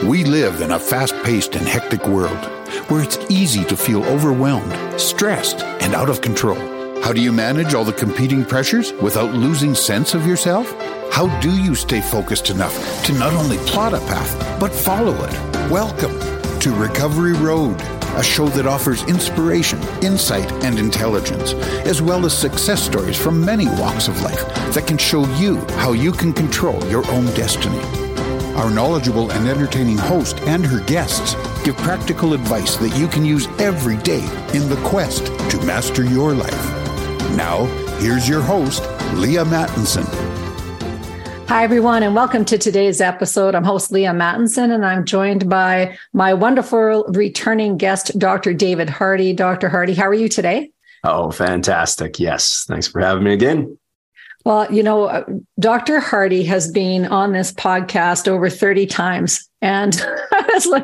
We live in a fast-paced and hectic world where it's easy to feel overwhelmed, stressed, and out of control. How do you manage all the competing pressures without losing sense of yourself? How do you stay focused enough to not only plot a path, but follow it? Welcome to Recovery Road, a show that offers inspiration, insight, and intelligence, as well as success stories from many walks of life that can show you how you can control your own destiny. Our knowledgeable and entertaining host and her guests give practical advice that you can use every day in the quest to master your life. Now, here's your host, Leah Mattinson. Hi, everyone, and welcome to today's episode. I'm host Leah Mattinson, and I'm joined by my wonderful returning guest, Dr. David Hardy. Dr. Hardy, how are you today? Oh, fantastic. Yes. Thanks for having me again. Well, you know, Dr. Hardy has been on this podcast over 30 times. And it's like,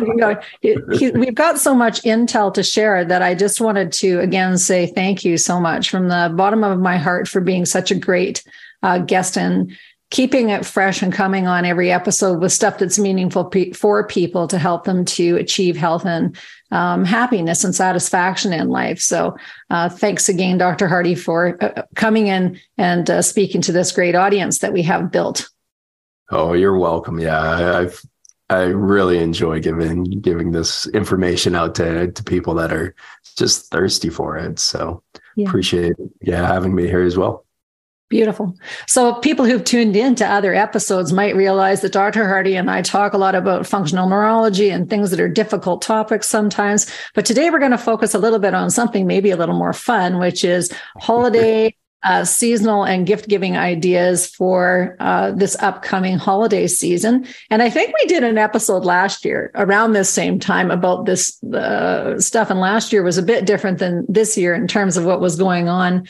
we've got so much intel to share that I just wanted to, again, say thank you so much from the bottom of my heart for being such a great guest and keeping it fresh and coming on every episode with stuff that's meaningful for people to help them to achieve health and happiness and satisfaction in life. So thanks again, Dr. Hardy, for coming in and speaking to this great audience that we have built. Oh, you're welcome. Yeah, I really enjoy giving this information out to people that are just thirsty for it. So appreciate having me here as well. Beautiful. So people who've tuned in to other episodes might realize that Dr. Hardy and I talk a lot about functional neurology and things that are difficult topics sometimes. But today we're going to focus a little bit on something maybe a little more fun, which is holiday, seasonal and gift-giving ideas for this upcoming holiday season. And I think we did an episode last year around this same time about this stuff. And last year was a bit different than this year in terms of what was going on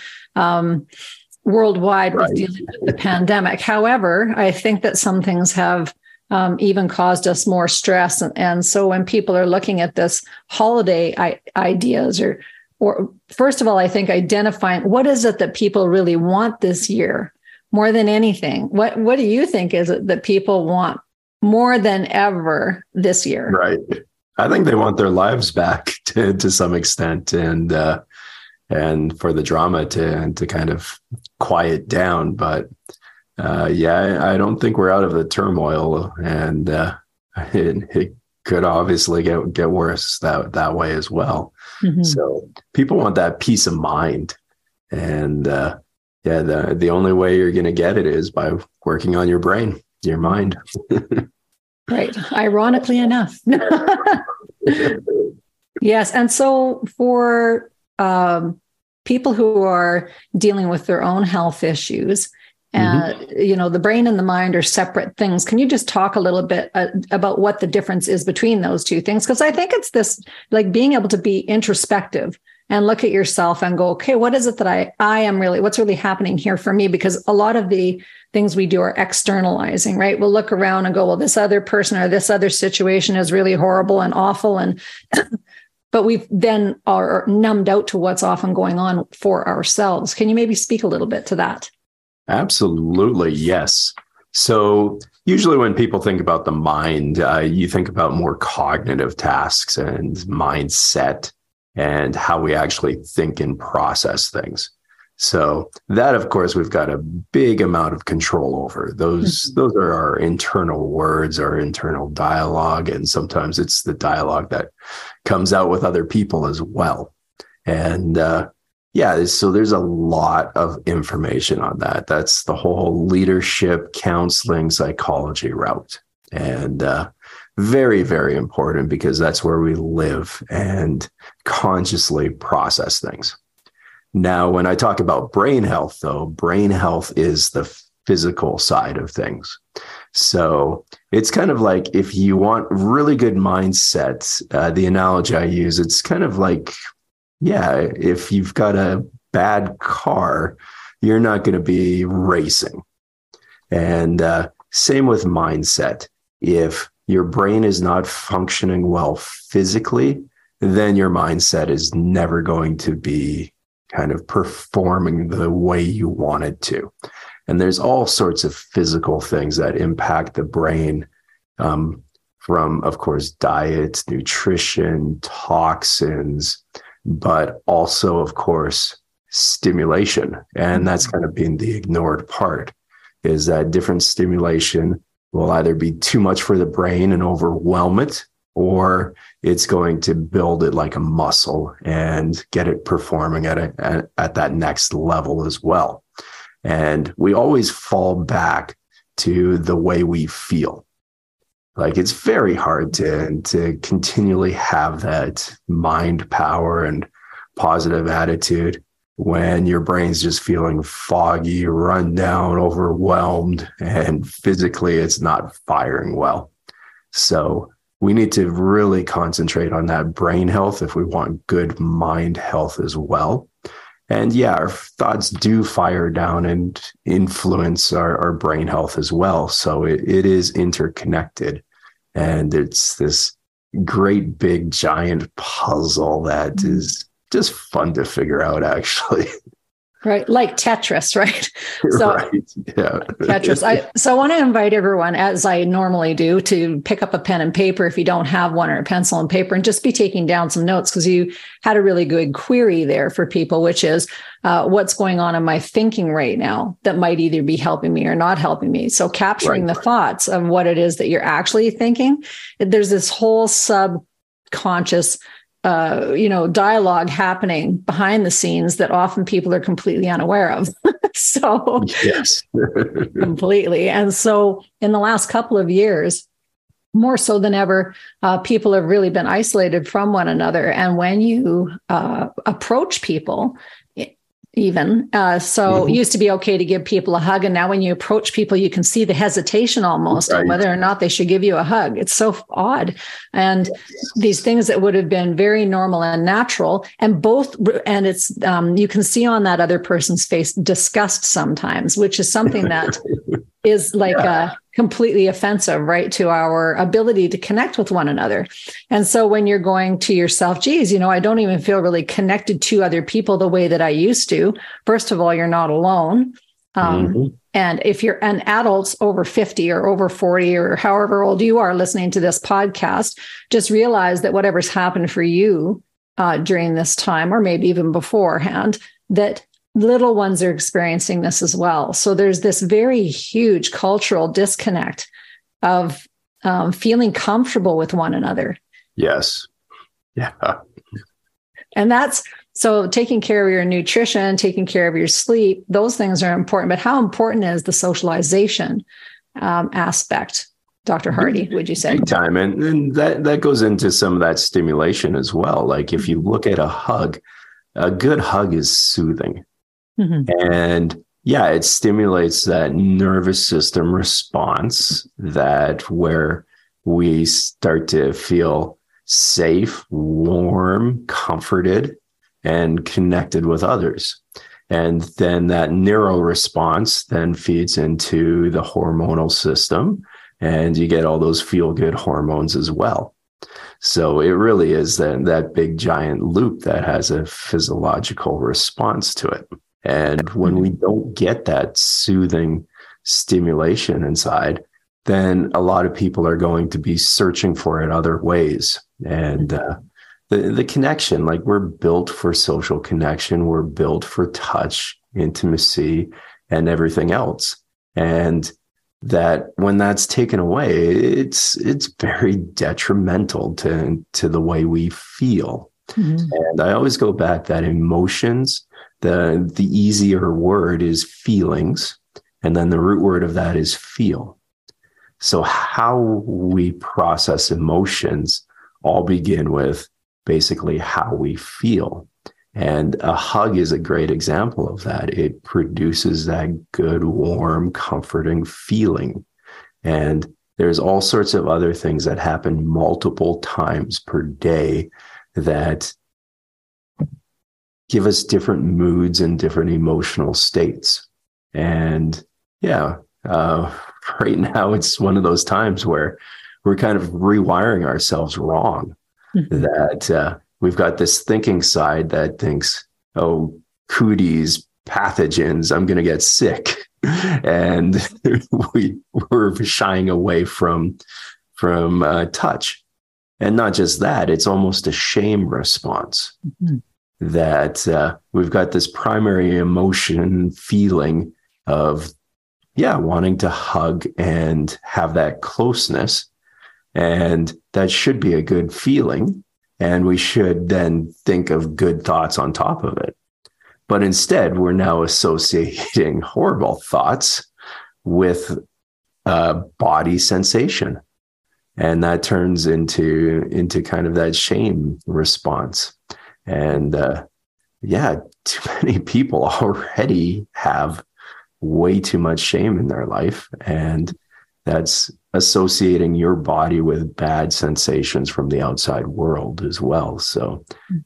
worldwide with dealing with the pandemic. However, I think that some things have even caused us more stress. And so when people are looking at this holiday ideas, or first of all, I think identifying what is it that people really want this year more than anything? What do you think is it that people want more than ever this year? Right. I think they want their lives back to some extent, and for the drama to kind of quiet down. But I don't think we're out of the turmoil, and it could obviously get worse that way as well. Mm-hmm. So people want that peace of mind, and the only way you're going to get it is by working on your brain, your mind. Right. Ironically enough. Yes. And so for people who are dealing with their own health issues, and the brain and the mind are separate things. Can you just talk a little bit about what the difference is between those two things? Because I think it's this, like being able to be introspective and look at yourself and go, okay, what is it that I am really, what's really happening here for me? Because a lot of the things we do are externalizing, right? We'll look around and go, well, this other person or this other situation is really horrible and awful. And but we then are numbed out to what's often going on for ourselves. Can you maybe speak a little bit to that? Absolutely, yes. So usually when people think about the mind, you think about more cognitive tasks and mindset and how we actually think and process things. So that, of course, we've got a big amount of control over. Those are our internal words, our internal dialogue, and sometimes it's the dialogue that comes out with other people as well. And so there's a lot of information on that. That's the whole leadership, counseling, psychology route. And very, very important because that's where we live and consciously process things. Now, when I talk about brain health, though, brain health is the physical side of things. So it's kind of like if you want really good mindset, the analogy I use, it's kind of like, if you've got a bad car, you're not going to be racing. And same with mindset. If your brain is not functioning well physically, then your mindset is never going to be kind of performing the way you want it to. And there's all sorts of physical things that impact the brain from, of course, diet, nutrition, toxins, but also, of course, stimulation. And that's kind of been the ignored part, is that different stimulation will either be too much for the brain and overwhelm it, or it's going to build it like a muscle and get it performing at that next level as well. And we always fall back to the way we feel. Like, it's very hard to continually have that mind power and positive attitude when your brain's just feeling foggy, run down, overwhelmed, and physically it's not firing well. So we need to really concentrate on that brain health if we want good mind health as well. And yeah, our thoughts do fire down and influence our brain health as well. So it is interconnected. And it's this great big giant puzzle that is just fun to figure out, actually. Right. Like Tetris, right? So, right. Yeah. Tetris. So I want to invite everyone, as I normally do, to pick up a pen and paper if you don't have one, or a pencil and paper, and just be taking down some notes, because you had a really good query there for people, which is what's going on in my thinking right now that might either be helping me or not helping me. So capturing the thoughts of what it is that you're actually thinking. There's this whole subconscious dialogue happening behind the scenes that often people are completely unaware of. So yes, completely. And so in the last couple of years, more so than ever, people have really been isolated from one another. And when you approach people, even. It used to be okay to give people a hug. And now when you approach people, you can see the hesitation almost on whether or not they should give you a hug. It's so odd. And these things that would have been very normal and natural, and it's, you can see on that other person's face disgust sometimes, which is something that is like completely offensive, right, to our ability to connect with one another. And so when you're going to yourself, geez, I don't even feel really connected to other people the way that I used to. First of all, you're not alone. And if you're an adult over 50 or over 40 or however old you are listening to this podcast, just realize that whatever's happened for you during this time, or maybe even beforehand, that little ones are experiencing this as well. So there's this very huge cultural disconnect of feeling comfortable with one another. Yes. Yeah. And so taking care of your nutrition, taking care of your sleep, those things are important. But how important is the socialization aspect, Dr. Hardy, would you say? Big time. And that goes into some of that stimulation as well. Like, if you look at a hug, a good hug is soothing. And yeah, it stimulates that nervous system response where we start to feel safe, warm, comforted, and connected with others. And then that neuro response then feeds into the hormonal system, and you get all those feel-good hormones as well. So it really is that big giant loop that has a physiological response to it. And when we don't get that soothing stimulation inside, then a lot of people are going to be searching for it other ways. And the connection, like, we're built for social connection. We're built for touch, intimacy, and everything else. And that when that's taken away, it's very detrimental to the way we feel. And I always go back that emotions, the easier word is feelings, and then the root word of that is feel. So how we process emotions all begin with basically how we feel. And a hug is a great example of that. It produces that good, warm, comforting feeling. And there's all sorts of other things that happen multiple times per day that give us different moods and different emotional states. And yeah, right now it's one of those times where we're kind of rewiring ourselves wrong. That we've got this thinking side that thinks, oh, cooties, pathogens, I'm going to get sick. And we're shying away from from touch. And not just that, it's almost a shame response. Mm-hmm. That we've got this primary emotion feeling of, wanting to hug and have that closeness. And that should be a good feeling. And we should then think of good thoughts on top of it. But instead, we're now associating horrible thoughts with body sensation. And that turns into kind of that shame response. And too many people already have way too much shame in their life. And that's associating your body with bad sensations from the outside world as well. So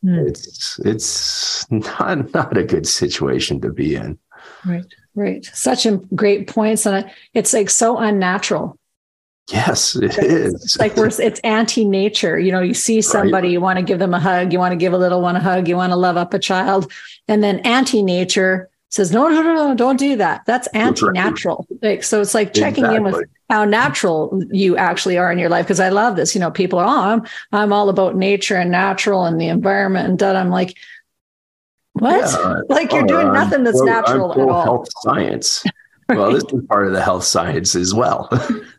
it's not a good situation to be in. Right. Such a great points. And it's like so unnatural. Yes, it is. It's like it's anti-nature. You see somebody, you want to give them a hug, you want to give a little one a hug, you want to love up a child. And then anti-nature says, no, don't do that. That's anti-natural. So it's like checking in with how natural you actually are in your life. Because I love this. People are, I'm all about nature and natural and the environment and that. I'm like, what? Yeah, you're doing nothing that's natural at all. Health science. Well, this is part of the health science as well.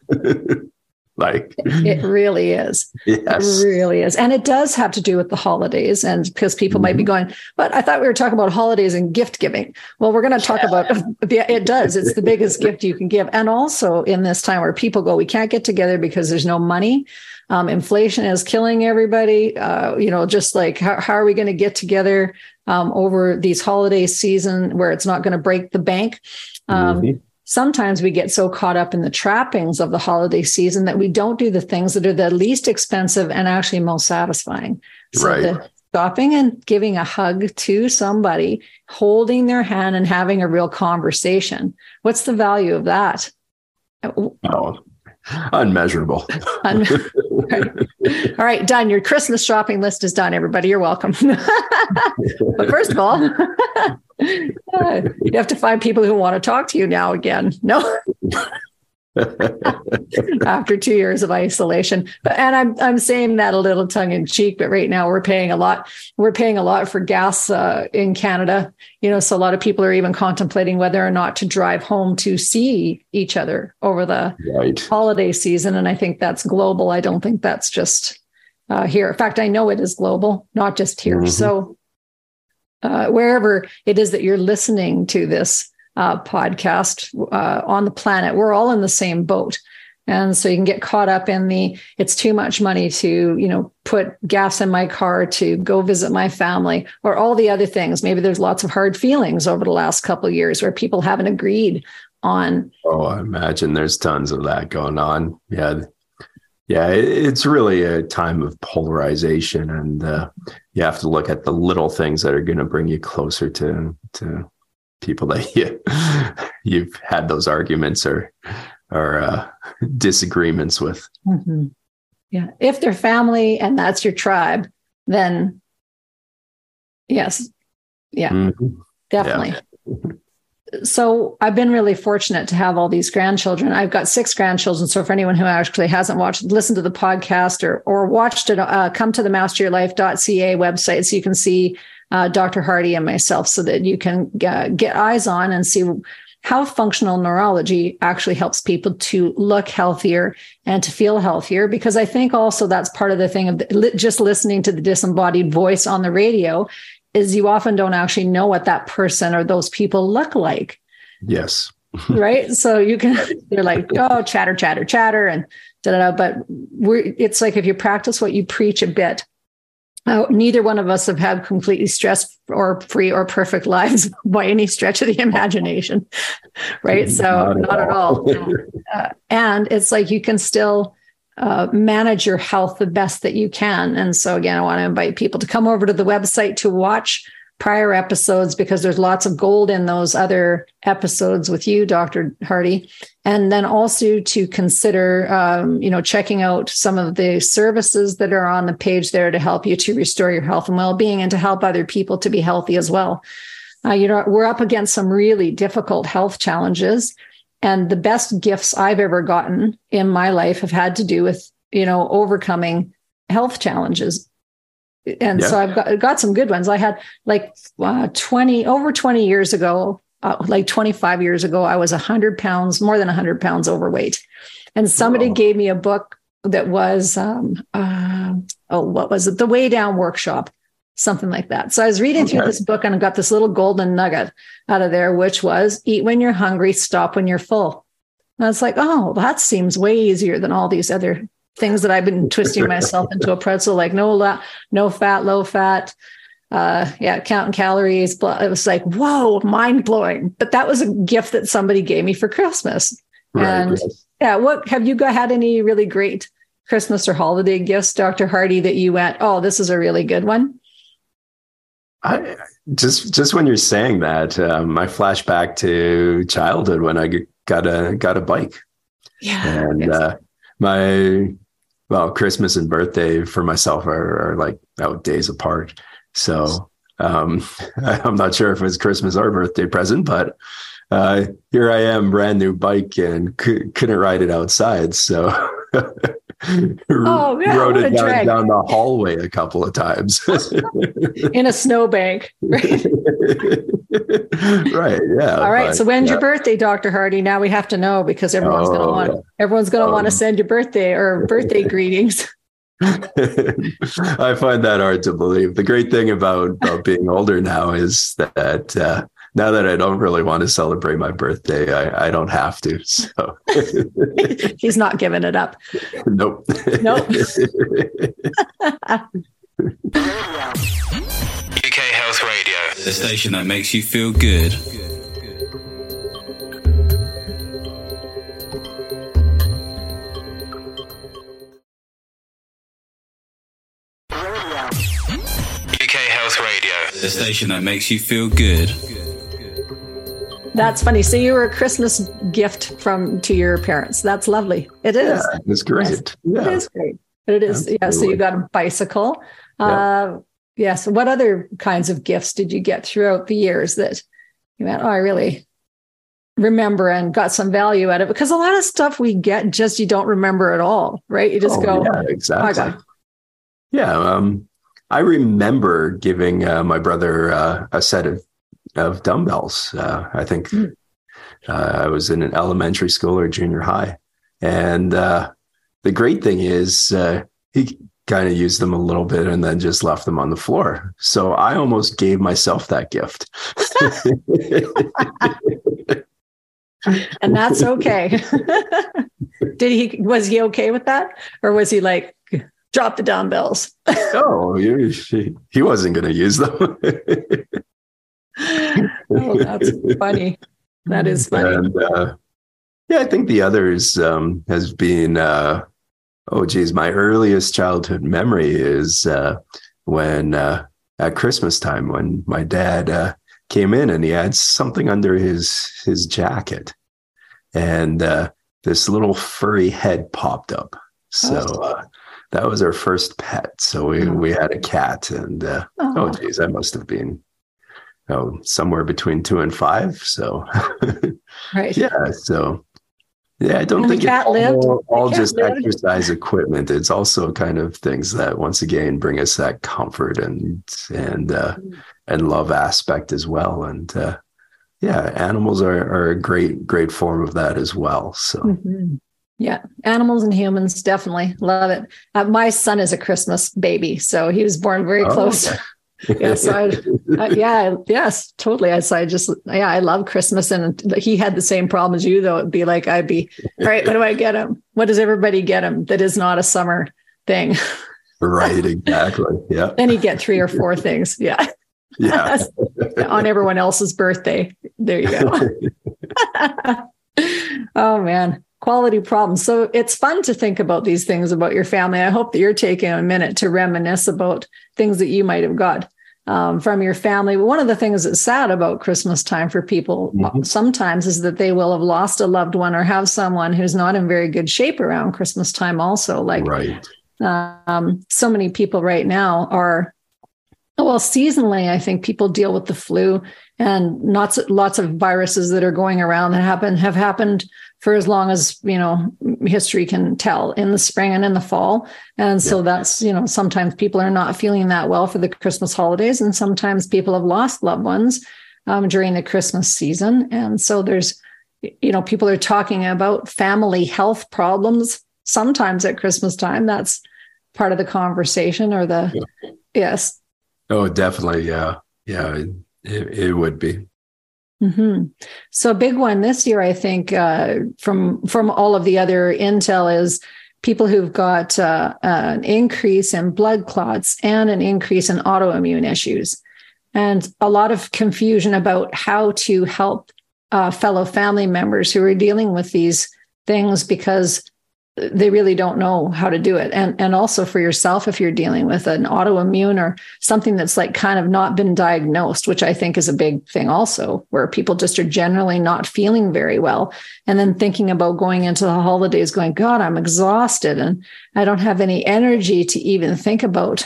It really is. Yes. It really is. And it does have to do with the holidays. And because people might be going, but I thought we were talking about holidays and gift giving. Well, we're going to talk about it does. It's the biggest gift you can give. And also in this time where people go, we can't get together because there's no money. Inflation is killing everybody. Just like how are we going to get together over these holiday season where it's not going to break the bank? Sometimes we get so caught up in the trappings of the holiday season that we don't do the things that are the least expensive and actually most satisfying. So stopping and giving a hug to somebody, holding their hand and having a real conversation. What's the value of that? Oh, unmeasurable. All right, done. Your Christmas shopping list is done, everybody. You're welcome. But first of all, you have to find people who want to talk to you now again. No. After 2 years of isolation. And I'm saying that a little tongue in cheek, but right now we're paying a lot. We're paying a lot for gas in Canada. So a lot of people are even contemplating whether or not to drive home to see each other over the holiday season. And I think that's global. I don't think that's just here. In fact, I know it is global, not just here. So wherever it is that you're listening to this podcast on the planet, we're all in the same boat. And so you can get caught up in it's too much money to, put gas in my car to go visit my family or all the other things. Maybe there's lots of hard feelings over the last couple of years where people haven't agreed on. Oh, I imagine there's tons of that going on. Yeah. Yeah. It's really a time of polarization, and you have to look at the little things that are going to bring you closer to people that you've had those arguments or disagreements with. Mm-hmm. Yeah. If they're family and that's your tribe, then yes. Yeah, definitely. Yeah. So I've been really fortunate to have all these grandchildren. I've got 6 grandchildren. So for anyone who actually hasn't listened to the podcast or watched it, come to the masteryourlife.ca website so you can see Dr. Hardy and myself, so that you can get eyes on and see how functional neurology actually helps people to look healthier and to feel healthier. Because I think also that's part of the thing of just listening to the disembodied voice on the radio is you often don't actually know what that person or those people look like. Yes. Right. So they're like, oh, chatter, chatter, chatter, and da-da-da. But it's like if you practice what you preach a bit, neither one of us have had completely stress or free or perfect lives by any stretch of the imagination. Right. So not at all. And it's like you can still manage your health the best that you can. And so again, I want to invite people to come over to the website to watch prior episodes, because there's lots of gold in those other episodes with you, Dr. Hardy. And then also to consider, checking out some of the services that are on the page there to help you to restore your health and well-being and to help other people to be healthy as well. We're up against some really difficult health challenges. And the best gifts I've ever gotten in my life have had to do with overcoming health challenges. And so I've got some good ones. I had like 20 years ago, like 25 years ago, I was 100 pounds, more than 100 pounds overweight. And somebody gave me a book that was, what was it? The Way Down Workshop, something like that. So I was reading through this book and I got this little golden nugget out of there, which was eat when you're hungry, stop when you're full. And I was like, oh, that seems way easier than all these other things that I've been twisting myself into a pretzel, like no fat, low fat, counting calories. It was like, whoa, mind blowing. But that was a gift that somebody gave me for Christmas. Right, and what have you had any really great Christmas or holiday gifts, Dr. Hardy, that you went, oh, this is a really good one? I just when you're saying that, I flash back to childhood when I got a bike. Yeah. And Christmas and birthday for myself are like days apart. So I'm not sure if it's Christmas or birthday present, but here I am, brand new bike, and couldn't ride it outside. So rode it down the hallway a couple of times in a snowbank. Right. Right. Yeah. All right. So when's your birthday, Dr. Hardy? Now we have to know, because everyone's going to want to send you birthday greetings. I find that hard to believe. The great thing about being older now is that now that I don't really want to celebrate my birthday, I don't have to. So he's not giving it up. Nope. UK Health Radio, the station that makes you feel good. UK Health Radio, the station that makes you feel good. That's funny. So you were a Christmas gift to your parents. That's lovely. It is. Yeah, it's great. Yes, it is great. But it is. Yeah. So you got a bicycle. Yes. What other kinds of gifts did you get throughout the years that you went, oh, I really remember and got some value out of it? Because a lot of stuff we get just you don't remember at all, right? You just go, yeah, exactly. Oh, yeah. I remember giving my brother a set of dumbbells. I think I was in an elementary school or junior high. And the great thing is he kind of used them a little bit and then just left them on the floor. So I almost gave myself that gift. And that's okay. Was he okay with that? Or was he like, drop the dumbbells? No, he wasn't going to use them. Oh, that's funny. That is funny. And, I think the others has been, my earliest childhood memory is when at Christmas time, when my dad came in and he had something under his jacket, and this little furry head popped up. So that was our first pet. So we had a cat, and I must have been somewhere between 2 and 5. So right. Yeah. So I don't think it's all just exercise equipment. It's also kind of things that once again bring us that comfort and love aspect as well. And animals are a great form of that as well. So yeah, animals and humans, definitely love it. My son is a Christmas baby, so he was born very close. Okay. Yes, yes, totally. I love Christmas, and he had the same problem as you, though. It'd be like, all right, what do I get him? What does everybody get him that is not a summer thing? Right, exactly. Yeah. Then he'd get 3 or 4 things. Yeah. Yeah. On everyone else's birthday. There you go. Oh, man. Quality problems. So it's fun to think about these things about your family. I hope that you're taking a minute to reminisce about things that you might have got from your family. But one of the things that's sad about Christmas time for people sometimes is that they will have lost a loved one or have someone who's not in very good shape around Christmas time also. Like, right. So many people right now are Well, seasonally, I think people deal with the flu and lots of viruses that are going around that have happened for as long as, history can tell, in the spring and in the fall. And so that's, sometimes people are not feeling that well for the Christmas holidays. And sometimes people have lost loved ones during the Christmas season. And so there's, people are talking about family health problems sometimes at Christmas time. That's part of the conversation yes. Oh, definitely. Yeah. Yeah, it would be. Mm-hmm. So a big one this year, I think, from all of the other intel is people who've got an increase in blood clots and an increase in autoimmune issues, and a lot of confusion about how to help fellow family members who are dealing with these things, because they really don't know how to do it. And also for yourself, if you're dealing with an autoimmune or something that's like kind of not been diagnosed, which I think is a big thing also, where people just are generally not feeling very well. And then thinking about going into the holidays going, God, I'm exhausted and I don't have any energy to even think about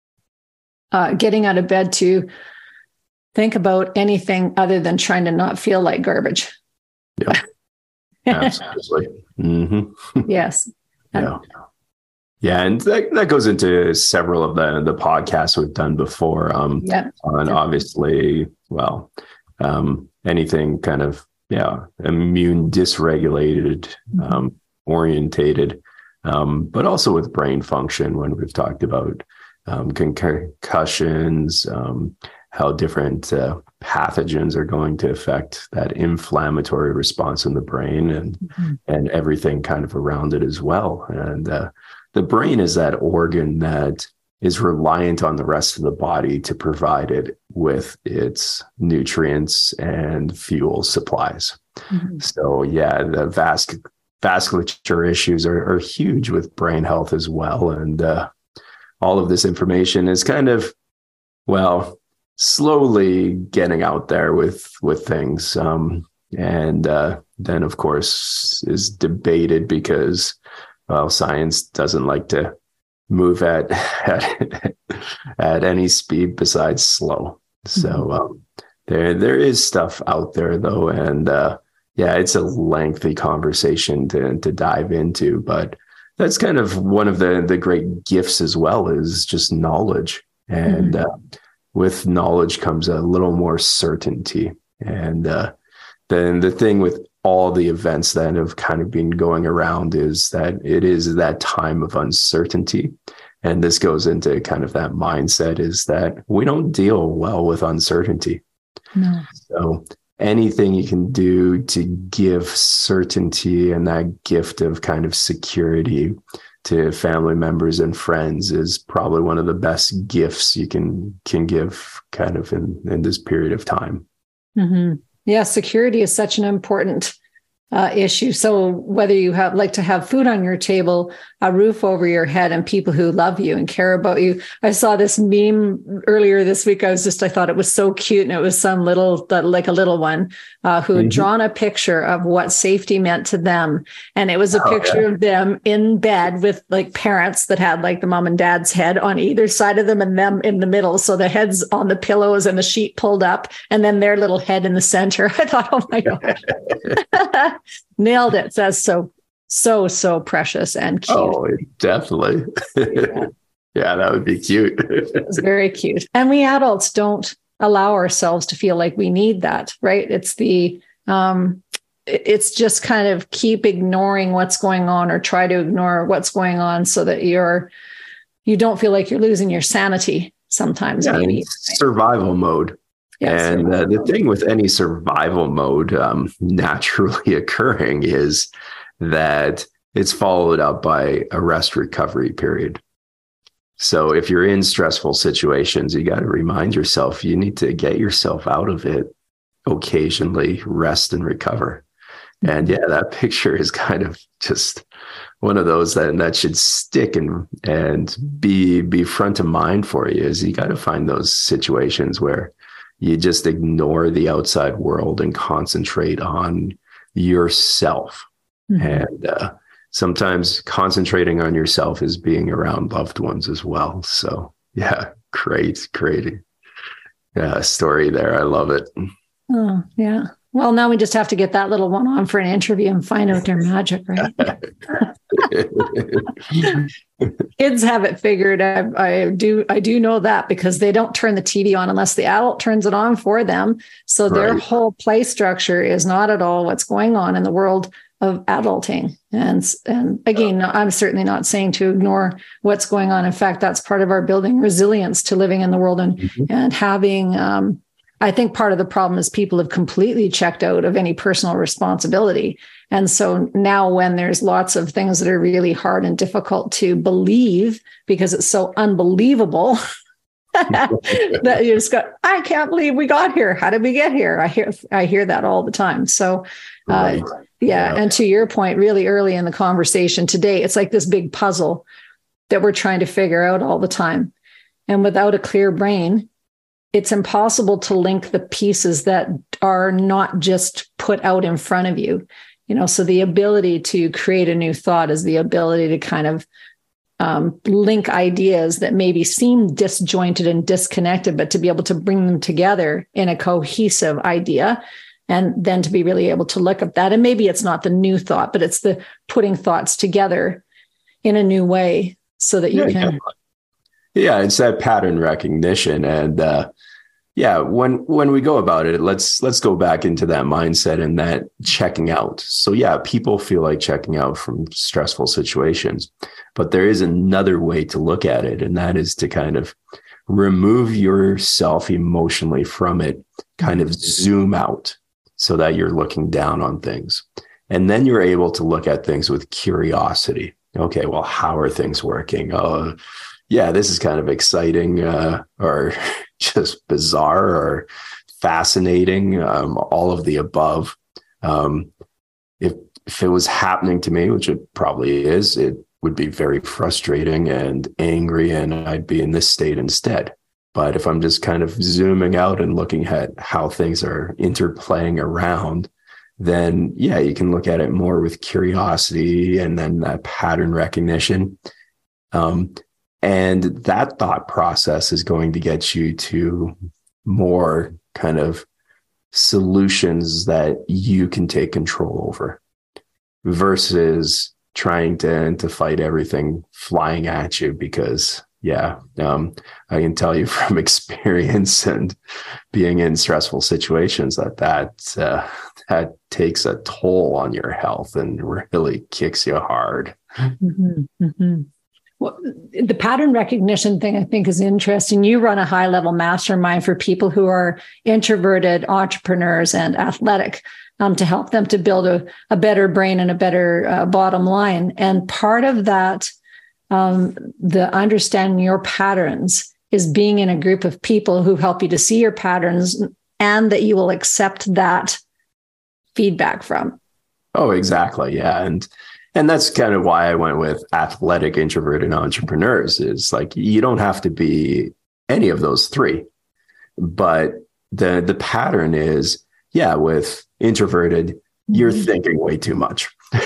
getting out of bed to think about anything other than trying to not feel like garbage. Yeah, absolutely. Mm-hmm. Yes. Yeah. Yeah. And that goes into several of the podcasts we've done before on obviously, anything kind of, immune dysregulated, orientated, but also with brain function, when we've talked about concussions, how different pathogens are going to affect that inflammatory response in the brain, and everything kind of around it as well. And the brain is that organ that is reliant on the rest of the body to provide it with its nutrients and fuel supplies. Mm-hmm. So the vasculature issues are huge with brain health as well. And all of this information is kind of, slowly getting out there with things. And then, of course, is debated because, science doesn't like to move at any speed besides slow. So there is stuff out there, though. And it's a lengthy conversation to dive into. But that's kind of one of the great gifts as well, is just knowledge. And with knowledge comes a little more certainty. And then the thing with all the events that have kind of been going around is that it is that time of uncertainty. And this goes into kind of that mindset, is that we don't deal well with uncertainty. No. So anything you can do to give certainty and that gift of kind of security to family members and friends is probably one of the best gifts you can give kind of in this period of time. Mm-hmm. Yeah, security is such an important issue. So whether you like to have food on your table, a roof over your head, and people who love you and care about you. I saw this meme earlier this week. I thought it was so cute. And it was some like a little one who had drawn a picture of what safety meant to them. And it was a picture of them in bed with like parents that had like the mom and dad's head on either side of them and them in the middle. So the heads on the pillows and the sheet pulled up, and then their little head in the center. I thought, oh my gosh. Nailed it. That's so precious and cute. Oh, definitely. Yeah, that would be cute. It's very cute. And we adults don't allow ourselves to feel like we need that, right? It's it's just kind of keep ignoring what's going on, or try to ignore what's going on, so that you don't feel like you're losing your sanity sometimes. Yeah, maybe survival mode. Yes, and the thing with any survival mode naturally occurring is that it's followed up by a rest recovery period. So if you're in stressful situations, you got to remind yourself, you need to get yourself out of it occasionally, rest and recover. And that picture is kind of just one of those that should stick and be front of mind for you. Is you got to find those situations where you just ignore the outside world and concentrate on yourself. Mm-hmm. And sometimes concentrating on yourself is being around loved ones as well. So Yeah. Great story there. I love it. Oh, yeah. Well, now we just have to get that little one on for an interview and find out their magic, right? Kids have it figured. I do know that, because they don't turn the TV on unless the adult turns it on for them. So their whole play structure is not at all what's going on in the world of adulting. And again, I'm certainly not saying to ignore what's going on. In fact, that's part of our building resilience to living in the world and having, I think part of the problem is people have completely checked out of any personal responsibility. And so now when there's lots of things that are really hard and difficult to believe because it's so unbelievable that you just go, I can't believe we got here. How did we get here? I hear that all the time. So yeah. And to your point, really early in the conversation today, it's like this big puzzle that we're trying to figure out all the time. And without a clear brain, it's impossible to link the pieces that are not just put out in front of you. So the ability to create a new thought is the ability to kind of link ideas that maybe seem disjointed and disconnected, but to be able to bring them together in a cohesive idea. And then to be really able to look at that. And maybe it's not the new thought, but it's the putting thoughts together in a new way so that you can. Yeah, it's that pattern recognition. And when we go about it, let's go back into that mindset and that checking out. So people feel like checking out from stressful situations, but there is another way to look at it. And that is to kind of remove yourself emotionally from it, kind of zoom out so that you're looking down on things. And then you're able to look at things with curiosity. Okay, well, how are things working? Oh, yeah, this is kind of exciting or just bizarre or fascinating, all of the above. If it was happening to me, which it probably is, it would be very frustrating and angry, and I'd be in this state instead. But if I'm just kind of zooming out and looking at how things are interplaying around, then you can look at it more with curiosity and then that pattern recognition. And that thought process is going to get you to more kind of solutions that you can take control over versus trying to fight everything flying at you because I can tell you from experience and being in stressful situations that takes a toll on your health and really kicks you hard. Mm-hmm, mm-hmm. Well, the pattern recognition thing, I think, is interesting. You run a high-level mastermind for people who are introverted entrepreneurs and athletic to help them to build a better brain and a better bottom line. And part of that, the understanding your patterns is being in a group of people who help you to see your patterns and that you will accept that feedback from. Oh, exactly. Yeah. And that's kind of why I went with athletic introverted entrepreneurs is like, you don't have to be any of those three, but the pattern is, with introverted, you're thinking way too much.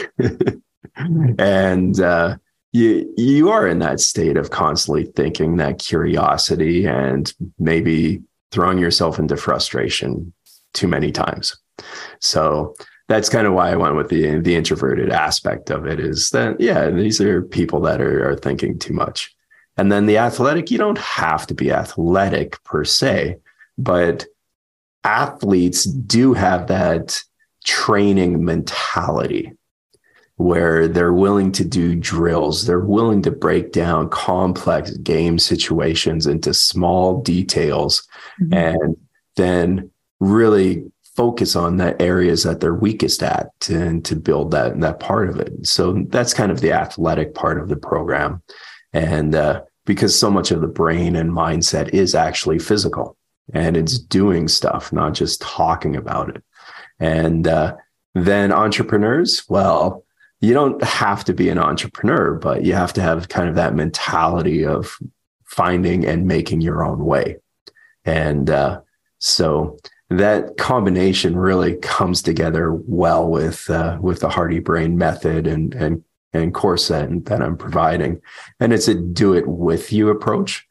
And you are in that state of constantly thinking, that curiosity, and maybe throwing yourself into frustration too many times. So that's kind of why I went with the introverted aspect of it is that, these are people that are thinking too much. And then the athletic, you don't have to be athletic per se, but athletes do have that training mentality where they're willing to do drills. They're willing to break down complex game situations into small details and then really focus on the areas that they're weakest at to build that part of it. So that's kind of the athletic part of the program. And because so much of the brain and mindset is actually physical and it's doing stuff, not just talking about it. And then entrepreneurs, well, you don't have to be an entrepreneur, but you have to have kind of that mentality of finding and making your own way. And so that combination really comes together well with the Hardy Brain method and course that I'm providing. And it's a do it with you approach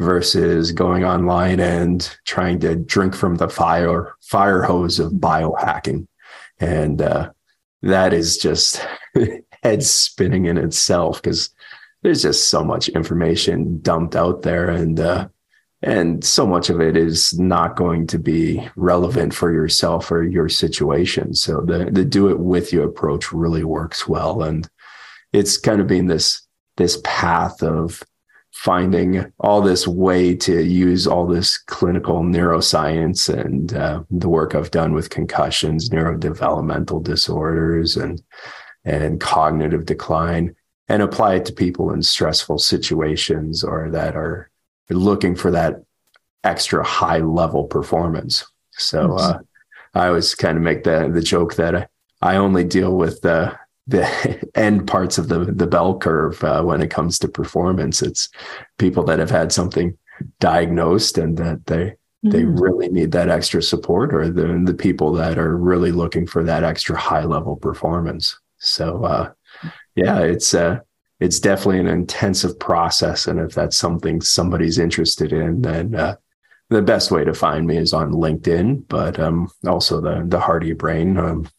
versus going online and trying to drink from the fire hose of biohacking. And that is just head spinning in itself, because there's just so much information dumped out there, and so much of it is not going to be relevant for yourself or your situation. So the do it with you approach really works well. And it's kind of been this path of finding all this way to use all this clinical neuroscience and the work I've done with concussions, neurodevelopmental disorders, and cognitive decline, and apply it to people in stressful situations or that are looking for that extra high level performance. So I always kind of make the joke that I only deal with the end parts of the bell curve when it comes to performance. It's people that have had something diagnosed and that they really need that extra support, or the people that are really looking for that extra high level performance. So it's definitely an intensive process. And if that's something somebody's interested in, then the best way to find me is on LinkedIn, but also the Hardy Brain,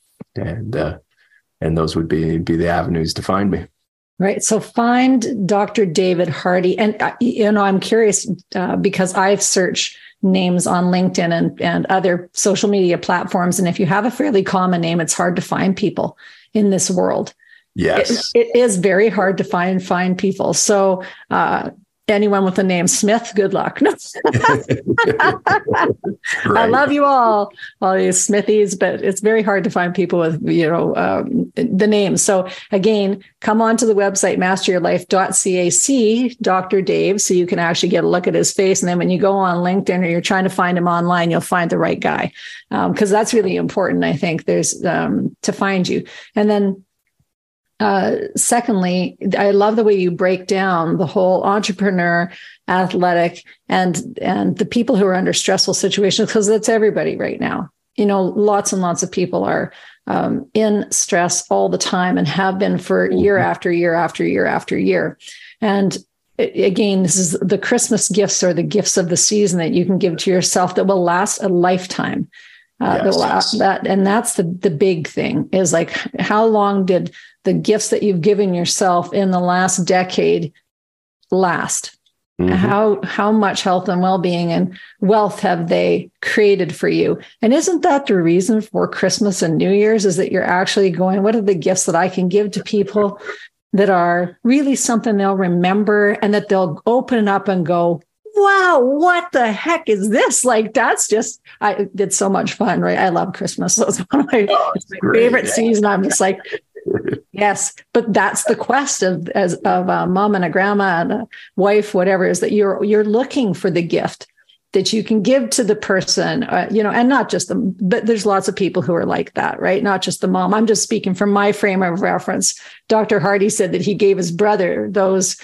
and those would be the avenues to find me. Right. So find Dr. David Hardy. And, I'm curious because I've searched names on LinkedIn and other social media platforms. And if you have a fairly common name, it's hard to find people in this world. Yes. It is very hard to find people. So anyone with the name Smith, good luck. No. Right. I love you all these Smithies, but it's very hard to find people with, the name. So again, come on to the website, masteryourlife.ca, see Dr. Dave, so you can actually get a look at his face. And then when you go on LinkedIn or you're trying to find him online, you'll find the right guy. Because that's really important, I think, there's to find you. And then secondly, I love the way you break down the whole entrepreneur, athletic, and the people who are under stressful situations, because that's everybody right now. Lots and lots of people are in stress all the time and have been for year after year after year after year. And again, this is the Christmas gifts, or the gifts of the season that you can give to yourself that will last a lifetime. And that's the big thing, is like, how long did the gifts that you've given yourself in the last decade last? Mm-hmm. How much health and well-being and wealth have they created for you? And isn't that the reason for Christmas and New Year's, is that you're actually going, what are the gifts that I can give to people that are really something they'll remember, and that they'll open up and go, wow, what the heck is this? Like, I did so much fun, right? I love Christmas. So it's one of my favorite season. I'm just like, yes, but that's the quest of a mom and a grandma and a wife, whatever, is that you're looking for the gift that you can give to the person, and not just them, but there's lots of people who are like that, right? Not just the mom. I'm just speaking from my frame of reference. Dr. Hardy said that he gave his brother those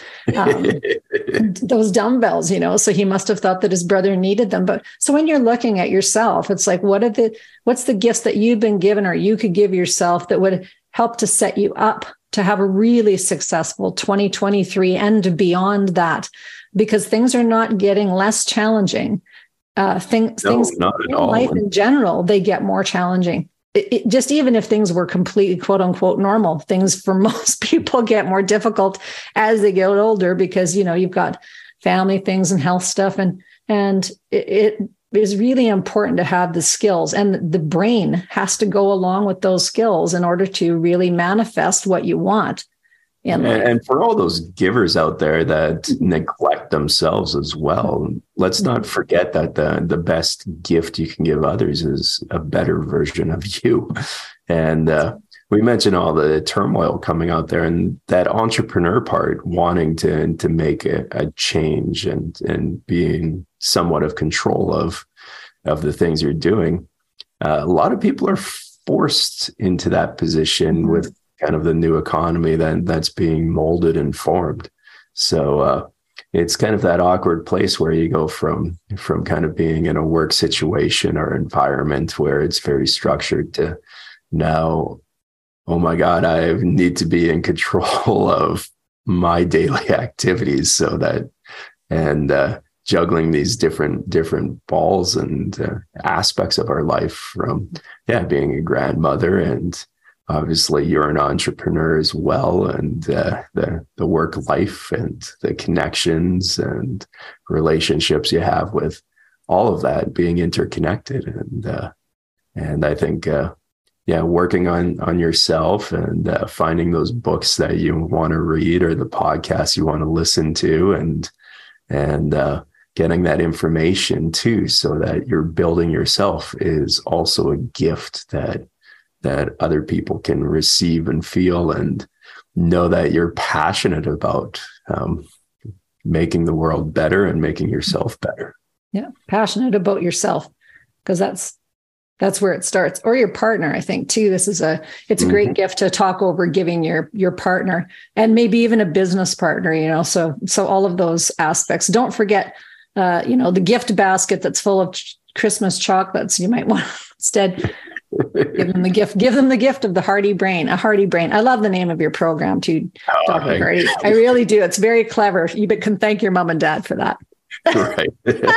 dumbbells, so he must have thought that his brother needed them. But so when you're looking at yourself, it's like, what's the gifts that you've been given, or you could give yourself, that would help to set you up to have a really successful 2023 and beyond that, because things are not getting less challenging. Things not at in all. Life in general, they get more challenging. Just even if things were completely quote unquote normal, things for most people get more difficult as they get older, because, you've got family things and health stuff. And it is really important to have the skills, and the brain has to go along with those skills in order to really manifest what you want. And for all those givers out there that neglect themselves as well, let's not forget that the best gift you can give others is a better version of you. And we mentioned all the turmoil coming out there, and that entrepreneur part, wanting to make a change and being somewhat of control of the things you're doing. A lot of people are forced into that position with kind of the new economy that's being molded and formed. So it's kind of that awkward place where you go from kind of being in a work situation or environment where it's very structured to now, oh my God, I need to be in control of my daily activities, so that, and juggling these different balls and aspects of our life, from being a grandmother, and obviously you're an entrepreneur as well, and the work life and the connections and relationships you have with all of that being interconnected. And I think working on yourself and finding those books that you want to read or the podcasts you want to listen to, and getting that information too, so that you're building yourself, is also a gift that other people can receive and feel, and know that you're passionate about making the world better and making yourself better. Yeah, passionate about yourself, because that's where it starts, or your partner. I think too, it's a great gift to talk over giving your partner, and maybe even a business partner, so all of those aspects. Don't forget, the gift basket that's full of Christmas chocolates. You might want to instead give them the gift of the Hardy Brain, a Hardy Brain. I love the name of your program too, Dr. Hardy. I really do. It's very clever. You can thank your mom and dad for that. Right.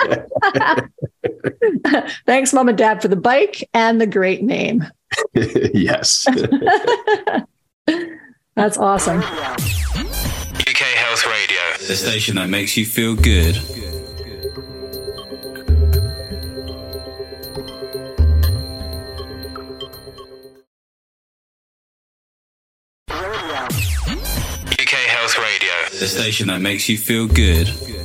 Thanks, Mom and Dad, for the bike and the great name. Yes. That's awesome. UK Health Radio, the station that makes you feel good. UK Health Radio, the station that makes you feel good.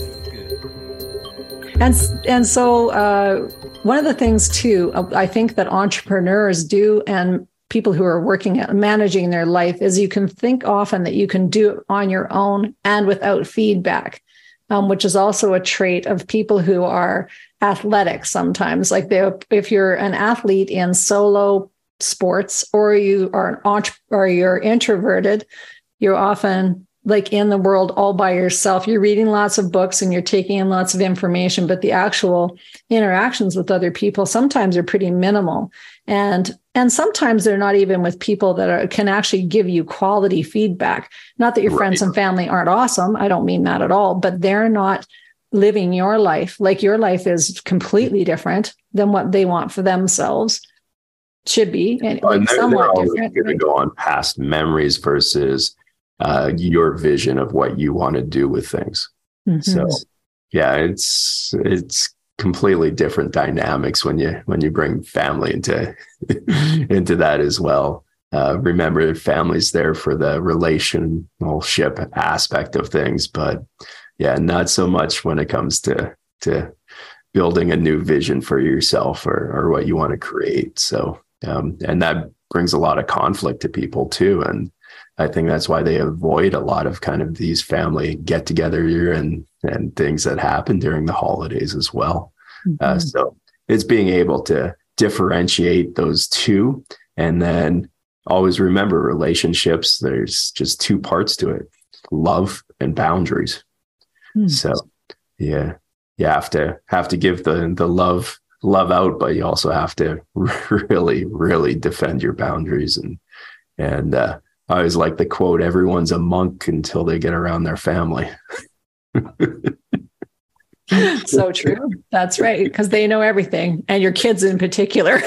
And so one of the things too, I think that entrepreneurs do, and people who are working at managing their life, is you can think often that you can do it on your own and without feedback, which is also a trait of people who are athletic sometimes. Like if you're an athlete in solo sports, or you are or you're introverted, you're often like in the world all by yourself. You're reading lots of books and you're taking in lots of information, but the actual interactions with other people sometimes are pretty minimal. And sometimes they're not even with people that can actually give you quality feedback. Not that your friends and family aren't awesome. I don't mean that at all, but they're not living your life. Like your life is completely different than what they want for themselves. Should be. And somewhat different. Going to go on past memories versus your vision of what you want to do with things. Mm-hmm. So it's completely different dynamics when you bring family into that as well. Remember, family's there for the relationship aspect of things, but not so much when it comes to building a new vision for yourself or what you want to create. So and that brings a lot of conflict to people too. And I think that's why they avoid a lot of kind of these family get-together and things that happen during the holidays as well. Mm-hmm. So it's being able to differentiate those two, and then always remember, relationships, there's just two parts to it: love and boundaries. Mm-hmm. So you have to give the love out, but you also have to really, really defend your boundaries. And I always like the quote, everyone's a monk until they get around their family. So true. That's right. Because they know everything, and your kids in particular.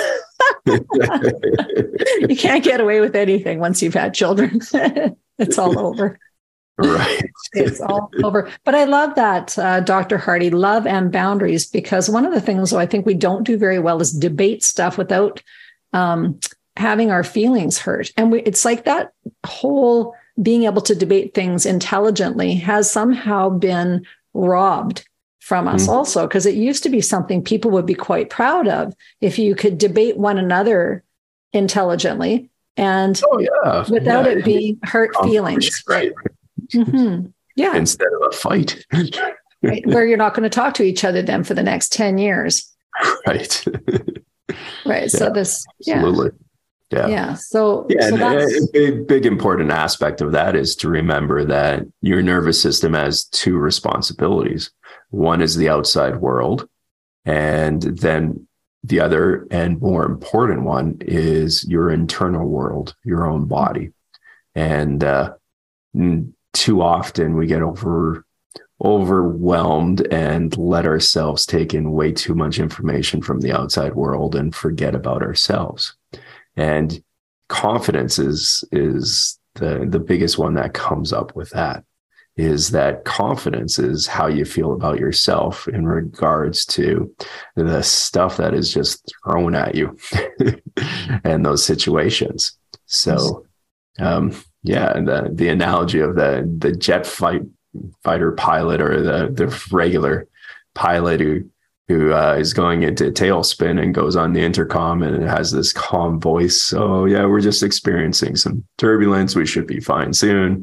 You can't get away with anything once you've had children. It's all over. Right. It's all over. But I love that, Dr. Hardy, love and boundaries, because one of the things I think we don't do very well is debate stuff without having our feelings hurt. And it's like that whole being able to debate things intelligently has somehow been robbed from us also, because it used to be something people would be quite proud of if you could debate one another intelligently and without it being hurt feelings. Right. Mm-hmm. Yeah. Instead of a fight. Right, where you're not going to talk to each other then for the next 10 years. Right. Right. Yeah, so this, absolutely. Yeah. So that's a big important aspect of that is to remember that your nervous system has two responsibilities. One is the outside world, and then the other and more important one is your internal world, your own body. And too often we get overwhelmed and let ourselves take in way too much information from the outside world and forget about ourselves. And confidence is the biggest one that comes up with that, is that confidence is how you feel about yourself in regards to the stuff that is just thrown at you and those situations. So, the analogy of the jet fighter pilot, or the regular pilot who is going into a tailspin and goes on the intercom and it has this calm voice. So yeah, we're just experiencing some turbulence. We should be fine soon.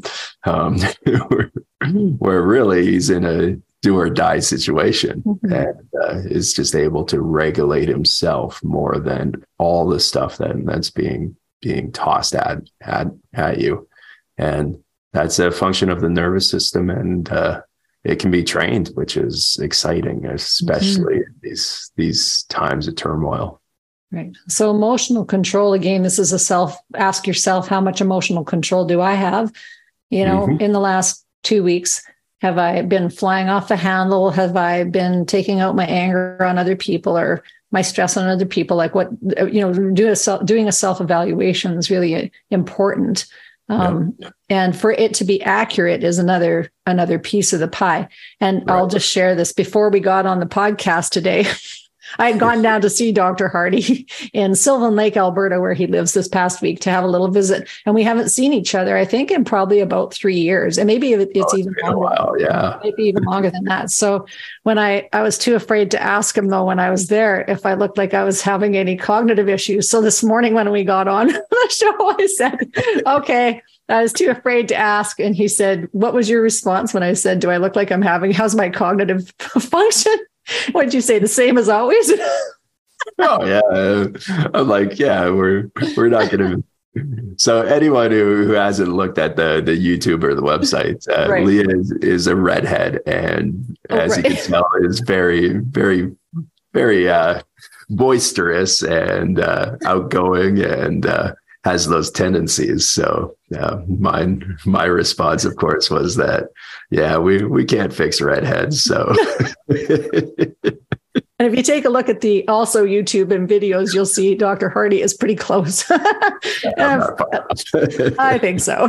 Where really he's in a do or die situation, and is just able to regulate himself more than all the stuff that's being tossed at you. And that's a function of the nervous system, and it can be trained, which is exciting, especially in these times of turmoil. Right. So emotional control, again, this is ask yourself, how much emotional control do I have? In the last 2 weeks, have I been flying off the handle? Have I been taking out my anger on other people or my stress on other people? Like doing a self-evaluation is really important. And for it to be accurate is another piece of the pie. And right. I'll just share this. Before we got on the podcast today, I had gone down to see Dr. Hardy in Sylvan Lake, Alberta, where he lives, this past week to have a little visit. And we haven't seen each other, I think, in probably about 3 years. And maybe it's even longer. While, yeah. Maybe even longer than that. So when I was too afraid to ask him, though, when I was there, if I looked like I was having any cognitive issues. So this morning when we got on the show, I said, okay, I was too afraid to ask. And he said, what was your response when I said, do I look like how's my cognitive function? What'd you say? The same as always? Oh yeah. I'm like, yeah, we're not going to. So anyone who hasn't looked at the YouTube or the website, right. Leah is a redhead, and as you can tell, is very, very, very boisterous and outgoing, and has those tendencies. So my response, of course, was that, yeah, we can't fix redheads. So. And if you take a look at the also YouTube and videos, you'll see Dr. Hardy is pretty close. I think so.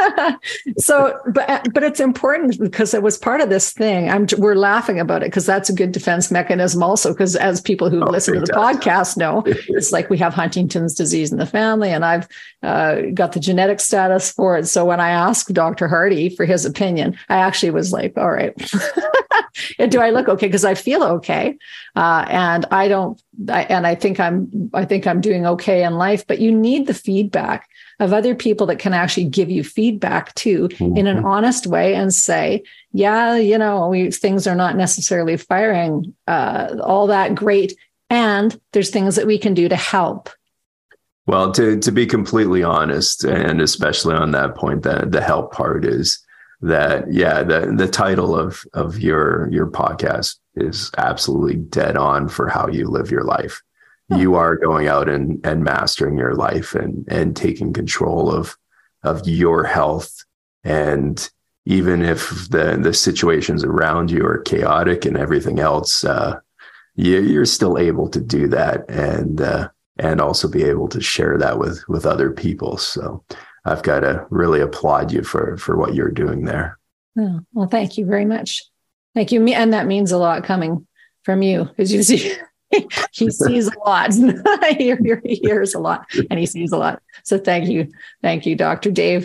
So, but it's important because it was part of this thing. We're laughing about it because that's a good defense mechanism also, because as people who listen to the podcast know, it's like we have Huntington's disease in the family, and I've got the genetic status for it. So when I asked Dr. Hardy for his opinion, I actually was like, all right, do I look okay? Because I feel okay. And I think I'm doing okay in life, but you need the feedback of other people that can actually give you feedback too, in an honest way, and say, yeah, things are not necessarily firing all that great. And there's things that we can do to help. Well, to be completely honest, and especially on that point, the help part is that, yeah, the title of your podcast is absolutely dead on for how you live your life. You are going out and mastering your life and taking control of your health. And even if the situations around you are chaotic and everything else, you're still able to do that and also be able to share that with other people. So I've got to really applaud you for what you're doing there. Oh, well, thank you very much. Thank you. And that means a lot coming from you, because you see, he sees a lot. He hears a lot and he sees a lot. So thank you. Thank you, Dr. Dave.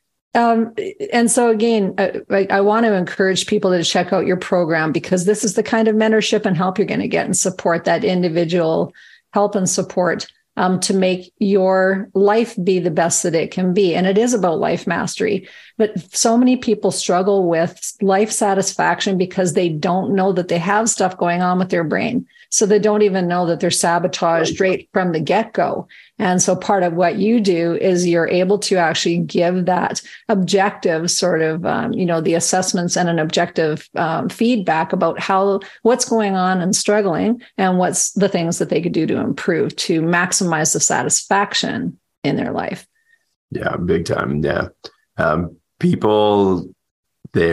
And so again, I want to encourage people to check out your program, because this is the kind of mentorship and help you're going to get and support, that individual help and support to make your life be the best that it can be. And it is about life mastery. But so many people struggle with life satisfaction because they don't know that they have stuff going on with their brain. So they don't even know that they're sabotaged right from the get-go. And so part of what you do is you're able to actually give that objective sort of, the assessments and an objective feedback about what's going on and struggling, and what's the things that they could do to improve, to maximize the satisfaction in their life. Yeah, big time. Yeah. People,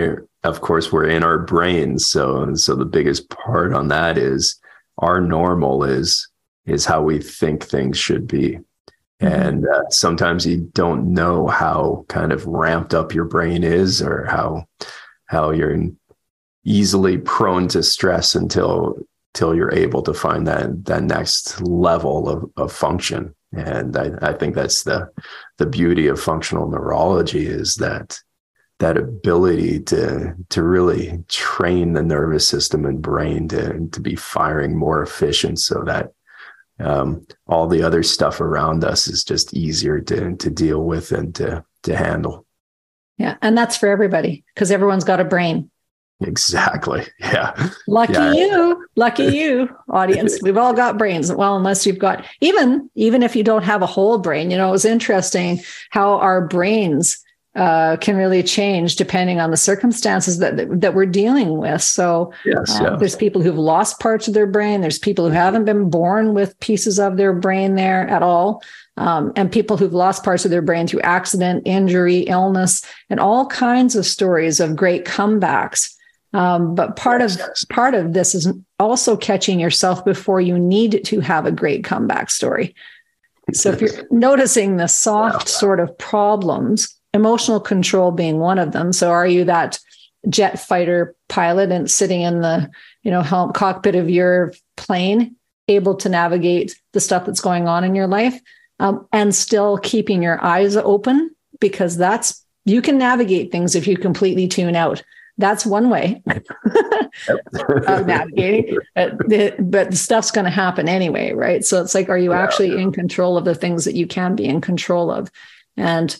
of course, we're in our brains. So the biggest part on that is our normal is how we think things should be. And sometimes you don't know how kind of ramped up your brain is, or how you're easily prone to stress until you're able to find that next level of function. And I think that's the beauty of functional neurology, is that ability to really train the nervous system and brain to be firing more efficient, so that all the other stuff around us is just easier to deal with and to handle. Yeah. And that's for everybody, because everyone's got a brain. Exactly. Yeah. Lucky you, audience. We've all got brains. Well, unless you've got, even if you don't have a whole brain, it was interesting how our brains can really change depending on the circumstances that we're dealing with. So there's people who've lost parts of their brain. There's people who haven't been born with pieces of their brain there at all. And people who've lost parts of their brain through accident, injury, illness, and all kinds of stories of great comebacks. But part of this is also catching yourself before you need to have a great comeback story. So if you're noticing the soft sort of problems, emotional control being one of them. So are you that jet fighter pilot and sitting in the cockpit of your plane, able to navigate the stuff that's going on in your life, and still keeping your eyes open? Because you can navigate things if you completely tune out. That's one way of navigating, but the stuff's going to happen anyway, right? So it's like, are you actually in control of the things that you can be in control of? And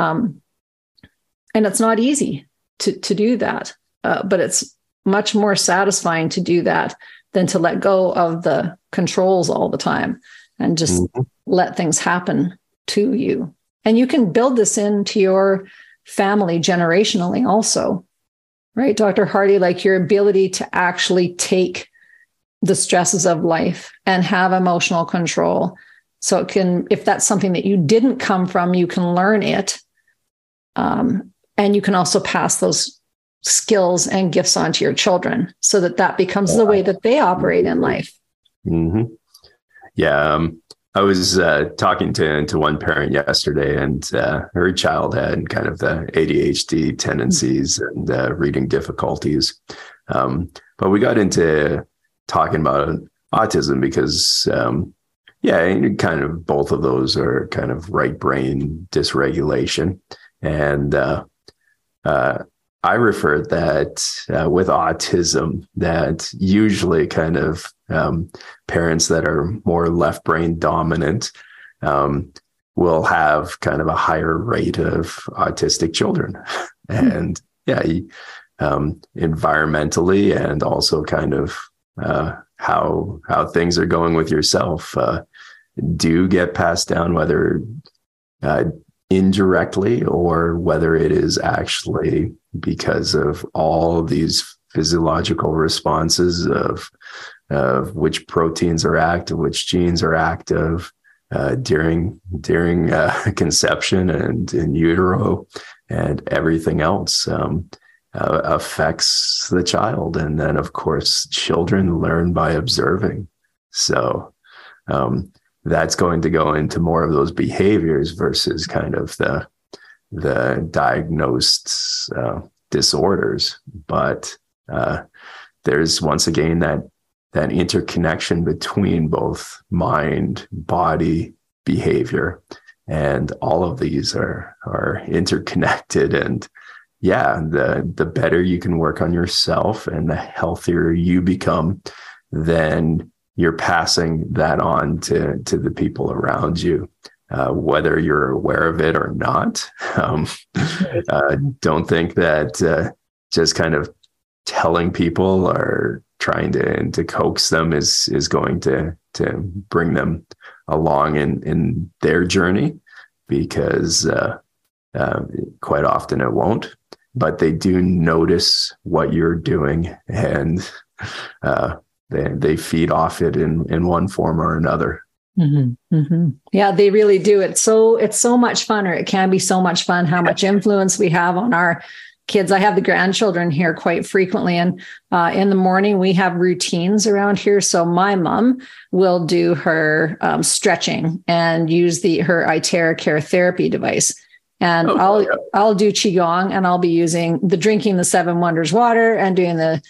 it's not easy to do that, but it's much more satisfying to do that than to let go of the controls all the time and just let things happen to you. And you can build this into your family generationally also. Right, Dr. Hardy, like your ability to actually take the stresses of life and have emotional control. So it can, if that's something that you didn't come from, you can learn it. And you can also pass those skills and gifts on to your children so that becomes the way that they operate in life. Mm-hmm. Yeah. I was talking to one parent yesterday, and her child had kind of the ADHD tendencies and reading difficulties. But we got into talking about autism because, kind of both of those are kind of right brain dysregulation. And I refer that with autism, that usually kind of parents that are more left brain dominant will have kind of a higher rate of autistic children. And environmentally, and also kind of how things are going with yourself do get passed down, whether indirectly or whether it is actually because of all these physiological responses of which proteins are active, which genes are active during conception and in utero, and everything else affects the child. And then, of course, children learn by observing. So that's going to go into more of those behaviors versus kind of the diagnosed disorders. But there's once again that interconnection between both mind, body, behavior, and all of these are interconnected. And the better you can work on yourself and the healthier you become, then you're passing that on to the people around you, whether you're aware of it or not. Don't think that just kind of telling people or trying to coax them is going to bring them along in their journey, because quite often it won't. But they do notice what you're doing, and they feed off it in one form or another. Mm-hmm, mm-hmm. Yeah, they really do. It's so much fun, or it can be so much fun, how much influence we have on our kids. I have the grandchildren here quite frequently. And in the morning, we have routines around here. So my mom will do her stretching and use her iTerra Therapy device. And I'll do Qigong, and I'll be using drinking the 7 Wonders water and doing the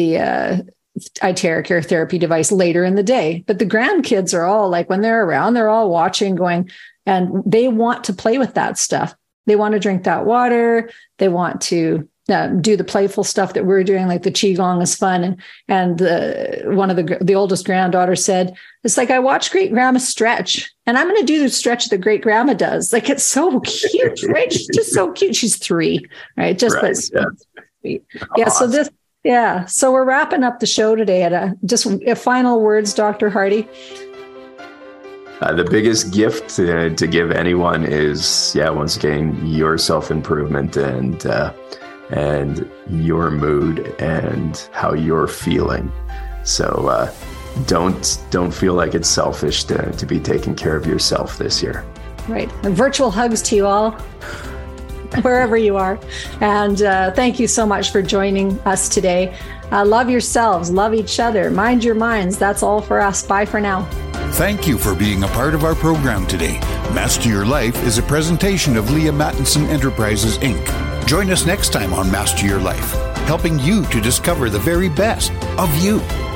iTerra Therapy device later in the day. But the grandkids are all like, when they're around, they're all watching, going, and they want to play with that stuff. They want to drink that water. They want to do the playful stuff that we're doing, like the Qigong is fun. And one of the oldest granddaughter said, it's like, I watch great grandma stretch, and I'm going to do the stretch that great grandma does. Like, it's so cute, right? She's just so cute. She's 3, right? Just right, sweet. Yeah. Awesome. So we're wrapping up the show today at just final words, Dr. Hardy. The biggest gift to give anyone is, once again, your self-improvement and your mood and how you're feeling. So don't feel like it's selfish to be taking care of yourself this year. Right. And virtual hugs to you all, wherever you are. And thank you so much for joining us today. Love yourselves, love each other, mind your minds. That's all for us. Bye for now. Thank you for being a part of our program today. Master Your Life is a presentation of Leah Mattinson Enterprises, Inc. Join us next time on Master Your Life, helping you to discover the very best of you.